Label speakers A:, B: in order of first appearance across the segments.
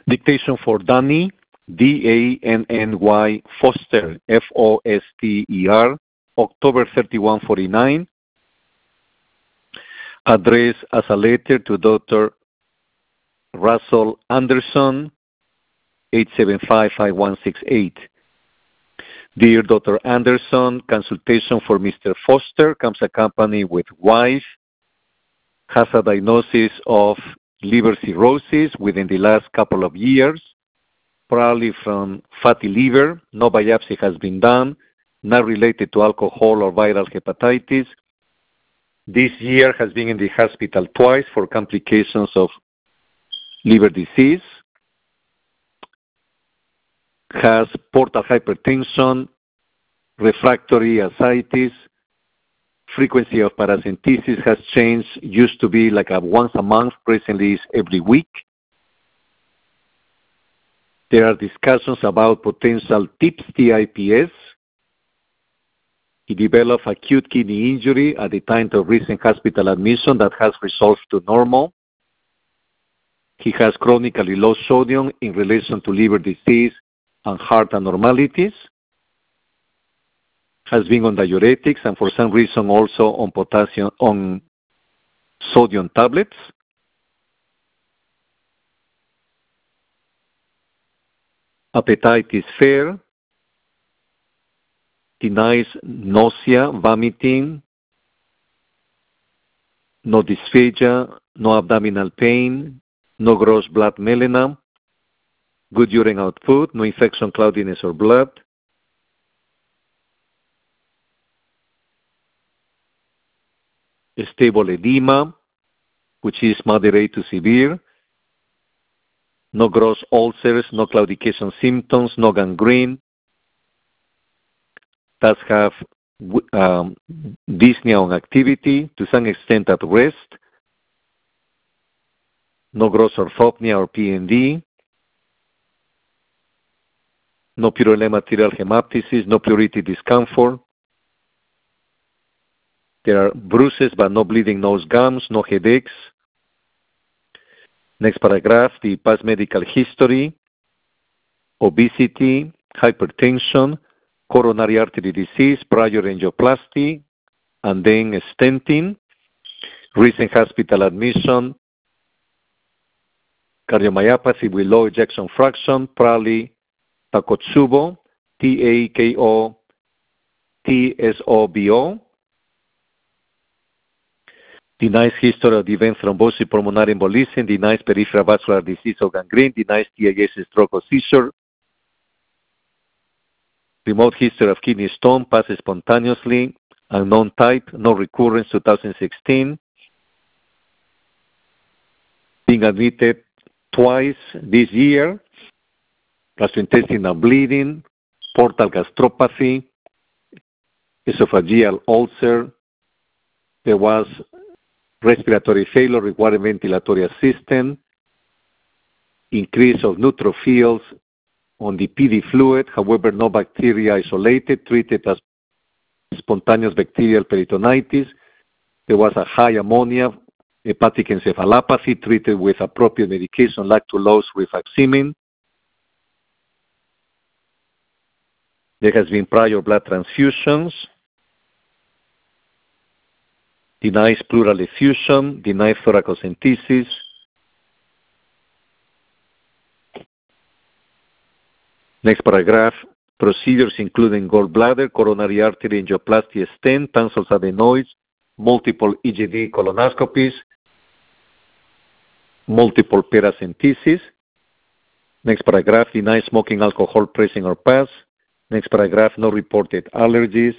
A: Dictation for Danny, Danny Foster, Foster, October 31, 49. Address as a letter to Dr. Russell Anderson, 875-5168. Dear Dr. Anderson, consultation for Mr. Foster comes accompanied with wife, has a diagnosis of liver cirrhosis within the last couple of years, probably from fatty liver. No biopsy has been done, not related to alcohol or viral hepatitis. This year has been in the hospital twice for complications of liver disease. Has portal hypertension, refractory ascites, frequency of paracentesis has changed, used to be like once a month, presently is every week. There are discussions about potential TIPS, TIPS. He developed acute kidney injury at the time of recent hospital admission that has resolved to normal. He has chronically low sodium in relation to liver disease and heart abnormalities. Has been on diuretics and for some reason also on sodium tablets. Appetite is fair. Denies nausea, vomiting, no dysphagia, no abdominal pain, no gross blood melena, good urine output, no infection, cloudiness, or blood. Stable edema, which is moderate to severe. No gross ulcers, no claudication symptoms, no gangrene. Does have dyspnea on activity, to some extent at rest. No gross orthopnea or PND. No purulent arterial hemoptysis, no prurity discomfort. There are bruises but no bleeding nose gums, no headaches. Next paragraph, the past medical history, obesity, hypertension, coronary artery disease, prior angioplasty, and then stenting, recent hospital admission, cardiomyopathy with low ejection fraction, probably Takotsubo, TAKOTSOBO. Denies history of the event thrombosis, pulmonary embolism, denies peripheral vascular disease or gangrene, denies TIS, stroke or seizure. Remote history of kidney stone, passes spontaneously, unknown type, no recurrence, 2016. Being admitted twice this year, gastrointestinal bleeding, portal gastropathy, esophageal ulcer. There was respiratory failure requiring ventilatory assistance, increase of neutrophils on the PD fluid, however, no bacteria isolated, treated as spontaneous bacterial peritonitis. There was a high ammonia, hepatic encephalopathy, treated with appropriate medication, lactulose rifaximin. There has been prior blood transfusions. Denies pleural effusion, denies thoracocentesis. Next paragraph, procedures including gallbladder, coronary artery angioplasty stent, tonsils adenoids, multiple EGD colonoscopies, multiple paracentesis. Next paragraph, denies smoking alcohol present or past. Next paragraph, no reported allergies.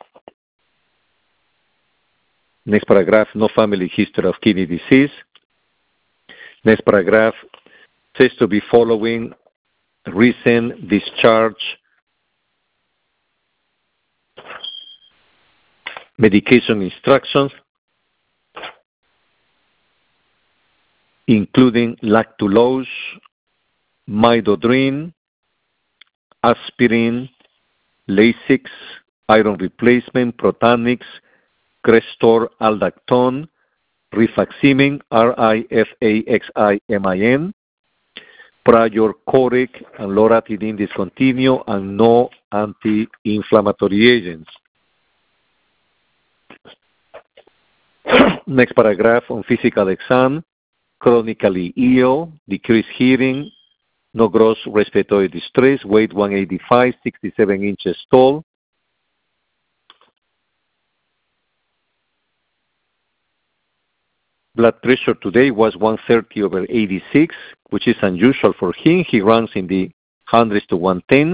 A: Next paragraph, no family history of kidney disease. Next paragraph, says to be following recent discharge medication instructions, including lactulose, midodrine, aspirin, Lasix, iron replacement, Protanix, Crestor, Aldactone, rifaximin, rifaximin, prior Corec and loratadine discontinued, and no anti-inflammatory agents. Next paragraph on physical exam. Chronically ill, decreased hearing, no gross respiratory distress, weight 185, 67 inches tall. Blood pressure today was 130/86, which is unusual for him. He runs in the hundreds to 110s.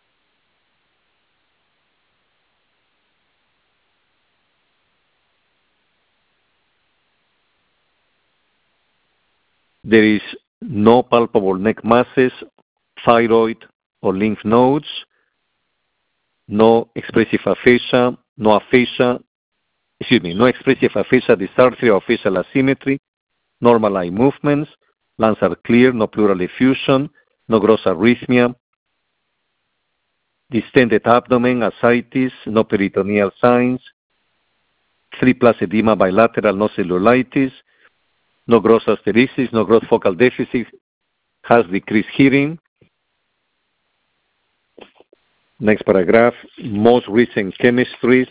A: There is no palpable neck masses, thyroid or lymph nodes, no expressive aphasia, no expressive aphasia, dysarthria or facial asymmetry, normal eye movements, lungs are clear, no pleural effusion, no gross arrhythmia, distended abdomen, ascites, no peritoneal signs, 3+ edema bilateral, no cellulitis, no gross hysteresis, no gross focal deficit, has decreased hearing. Next paragraph, most recent chemistries.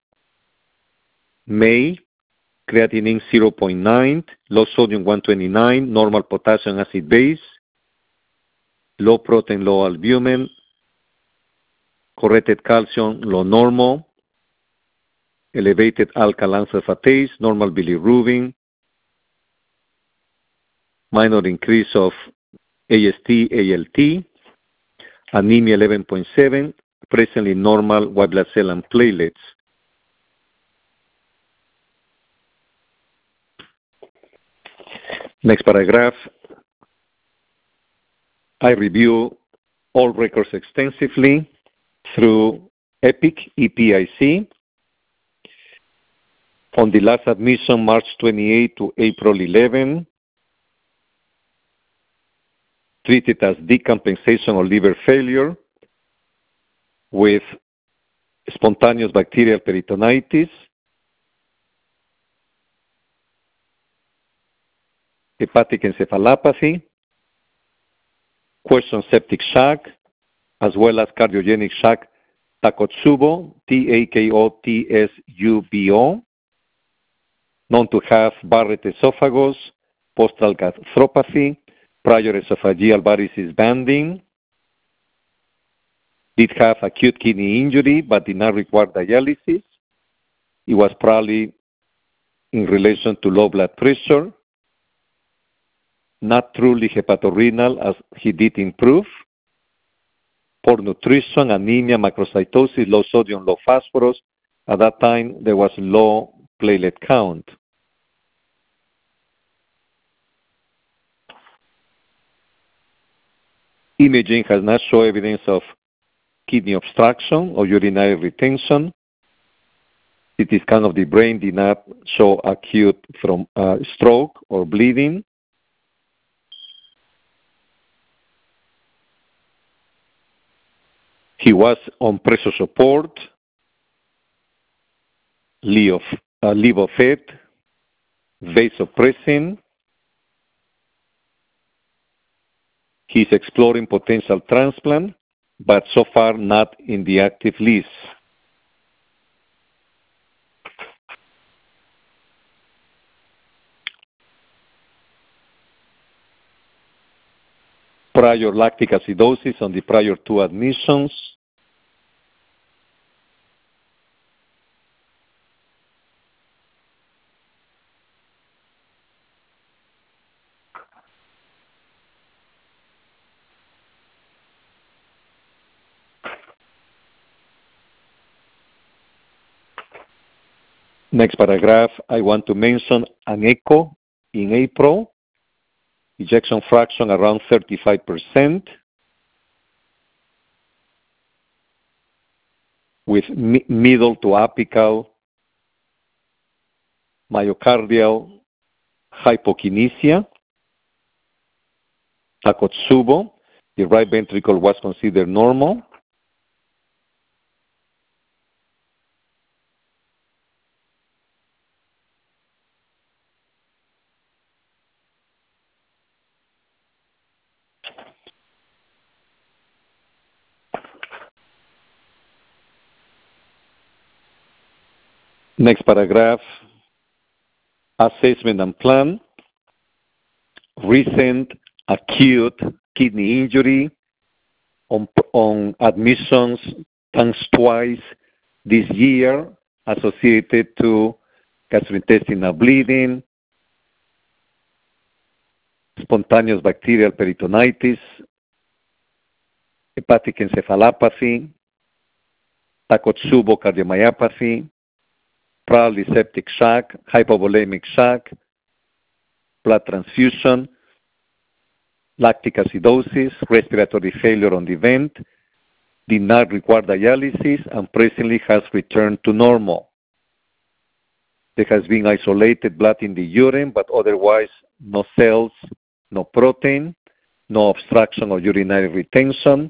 A: May, creatinine 0.9, low sodium 129, normal potassium acid base, low protein, low albumin, corrected calcium, low normal, elevated alkaline sulfatase, normal bilirubin, minor increase of AST, ALT, anemia 11.7, presently normal white blood cell and platelets. Next paragraph. I review all records extensively through EPIC, EPIC. On the last admission, March 28 to April 11, treated as decompensation or liver failure with spontaneous bacterial peritonitis, hepatic encephalopathy, question septic shock, as well as cardiogenic shock, Takotsubo, Takotsubo, known to have Barrett esophagus, postal gastropathy, prior esophageal varices banding, did have acute kidney injury but did not require dialysis. It was probably in relation to low blood pressure, not truly hepatorenal as he did improve, poor nutrition, anemia, macrocytosis, low sodium, low phosphorus. At that time, there was low platelet count. Imaging has not shown evidence of kidney obstruction or urinary retention. CT scan of the brain did not show acute from stroke or bleeding. He was on pressure support, Levophed, vasopressin. He's exploring potential transplant, but so far not in the active list. Prior lactic acidosis on the prior 2 admissions. Next paragraph, I want to mention an echo in April, ejection fraction around 35%, with middle to apical myocardial hypokinesia, Takotsubo. The right ventricle was considered normal. Next paragraph, assessment and plan. Recent acute kidney injury on admissions times twice this year associated to gastrointestinal bleeding, spontaneous bacterial peritonitis, hepatic encephalopathy, Takotsubo cardiomyopathy, probably septic shock, hypovolemic shock, blood transfusion, lactic acidosis, respiratory failure on the vent, did not require dialysis, and presently has returned to normal. There has been isolated blood in the urine, but otherwise no cells, no protein, no obstruction of urinary retention.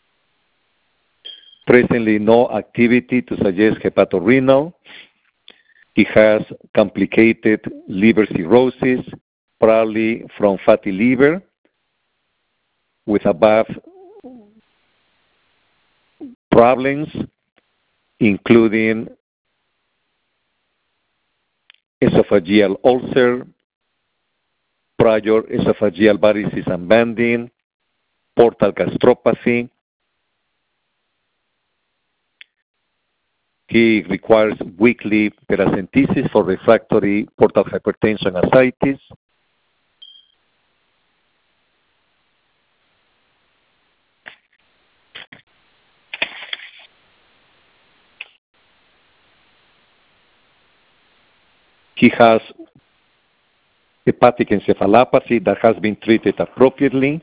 A: Presently no activity to suggest hepatorenal. He has complicated liver cirrhosis, probably from fatty liver, with above problems, including esophageal ulcer, prior esophageal varices and banding, portal gastropathy. He requires weekly paracentesis for refractory portal hypertension ascites. He has hepatic encephalopathy that has been treated appropriately.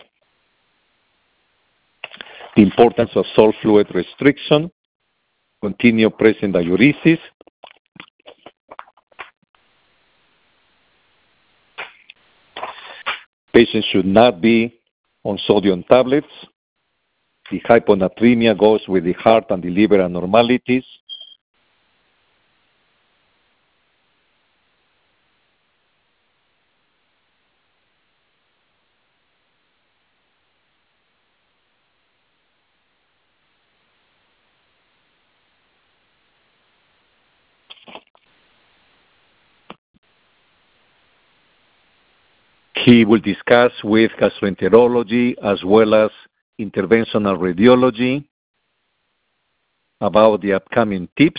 A: The importance of salt fluid restriction, continue present diuresis. Patients should not be on sodium tablets. The hyponatremia goes with the heart and the liver abnormalities. He will discuss with gastroenterology as well as interventional radiology about the upcoming tips.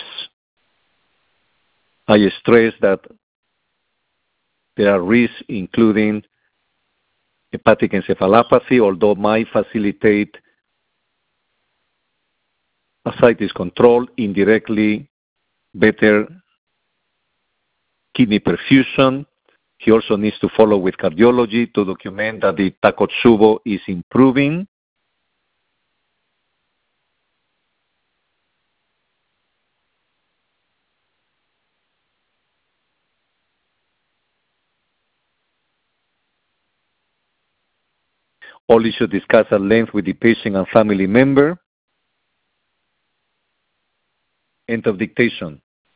A: I stress that there are risks including hepatic encephalopathy, although might facilitate ascites control, indirectly better kidney perfusion. He also needs to follow with cardiology to document that the Takotsubo is improving. All issues discussed at length with the patient and family member. End of dictation.